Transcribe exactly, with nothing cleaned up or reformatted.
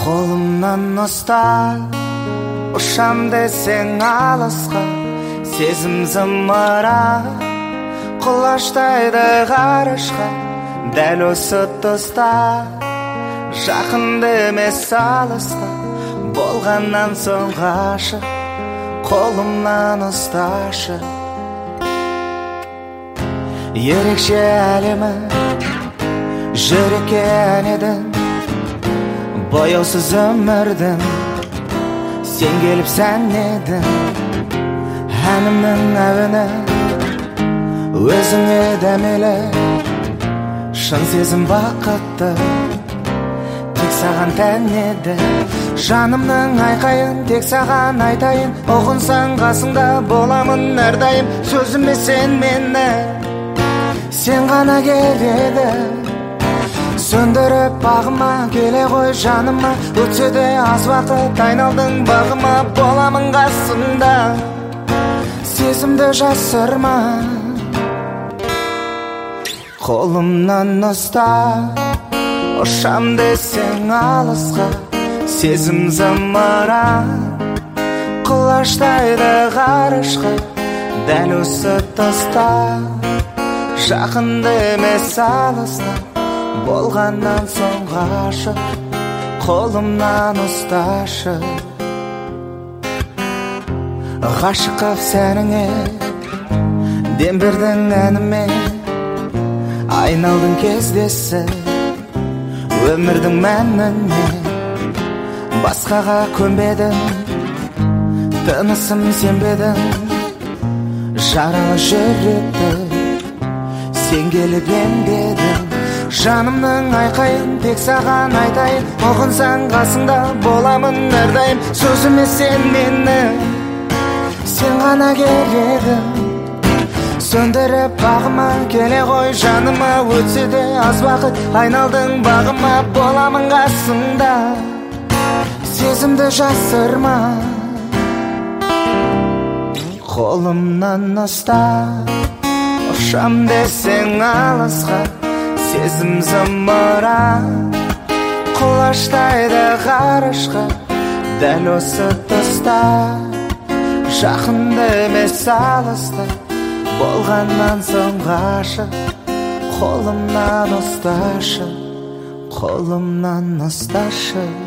Қолымнан ұста, ұшам десең алысқа, сезім зымыра, құлаштайды ғарышқа, дәл осы тұста, жақынды емес алысқа, болғаннан соң ғашық, қолымнан ұсташы. Ерекше әлемі, жүрекке ән едің, бояусыз өмірдің, сен келіп сән едің. Әнімнің әуені өзіңе дәмелі, шын сезім бақытты тек саған тән еді. Жанымның айқайын тек саған айтайын, ұғынсаң қасыңда боламын әрдайым. Сөзіме сен мені, сен ғана келеді. Сөндіріп бағыма келе ғой жаныма, өтсе де аз уақыт айналдың бағыма. Боламын қасыңда, сезімді жасырма. Қолымнан ұста, ұшам десең алысқа, сезім зымыра, құлаштайды ғарышқа, дәл осы тұста, жақынды емес алысқа, болғаннан соң ғашық, қолымнан ұсташы. Ғашық қып сәніңе, дем бердің әніме, айналдың кездесі өмірдің мәніне. Басқаға көнбедің, тынысым сенбедің, жаралы жүректі сен келіп емдедің. Жанымның айқайын тек саған айтайын, ұғынсаң қасыңда боламын әрдайым. Сөзіме сен мені, сен ғана келедің. Сөндіріп бағыма келе ғой жаныма, өтсе де аз уақыт айналдың бағыма. Боламын қасыңда, сезімді жасырма. Қолымнан ұста, ұшам десең алысқа, сезім зымыра, құлаштайды ғарышқа, дәл осы тұста, жақынды емес алыста, болғаннан соң ғашық, қолымнан ұсташы, қолымнан ұсташы.